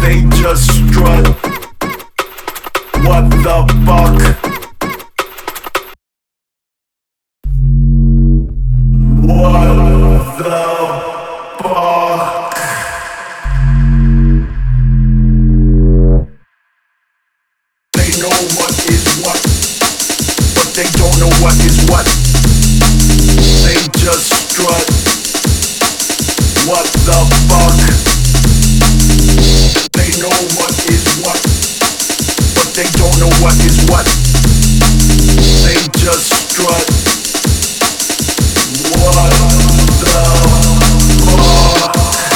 They just strut. What the fuck? What the fuck? They know what is what, but they don't know what is what. They just strut. What the fuck? They know what is what, but they don't know what is what. They just strut. What the fuck?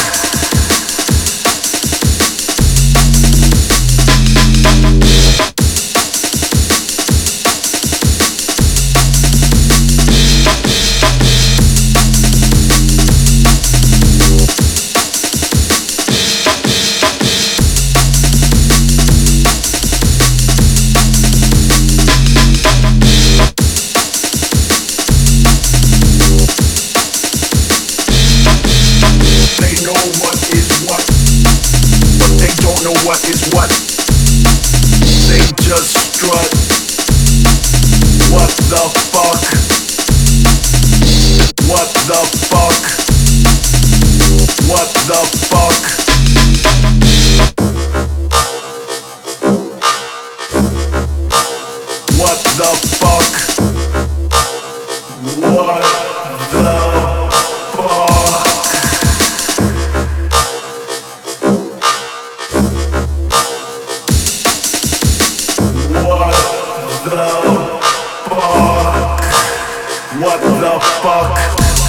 What is what? They just strut. What the fuck? What the fuck? What the fuck? What the fuck? What the What the fuck?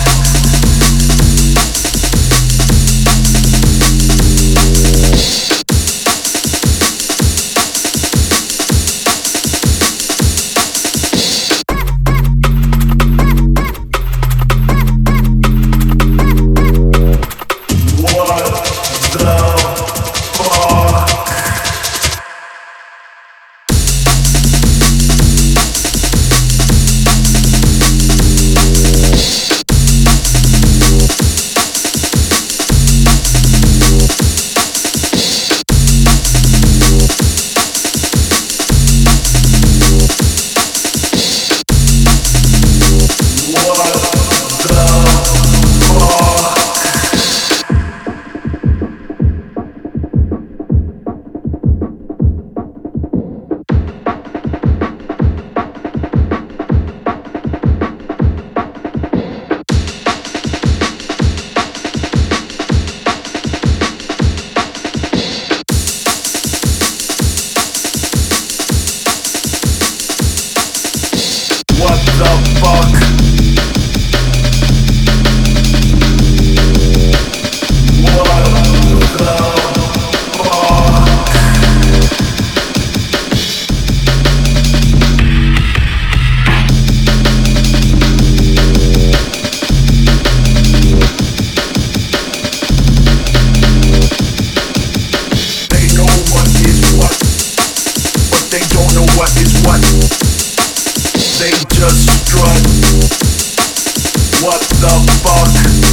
They just strut. What the fuck?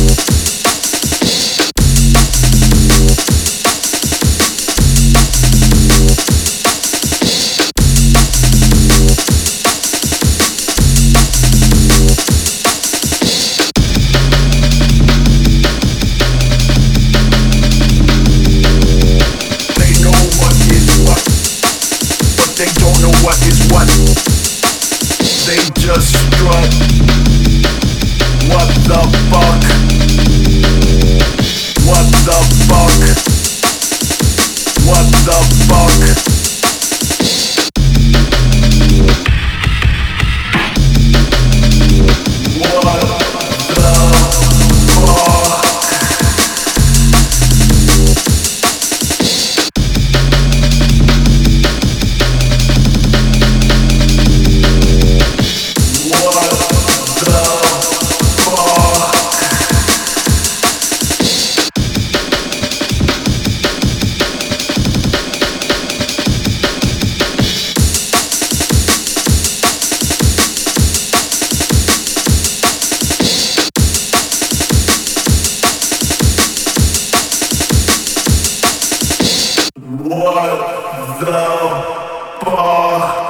They know what is what, but they don't know what is what. They just strut. What the fuck? What the fuck? What the fuck? What the fuck? What the fuck?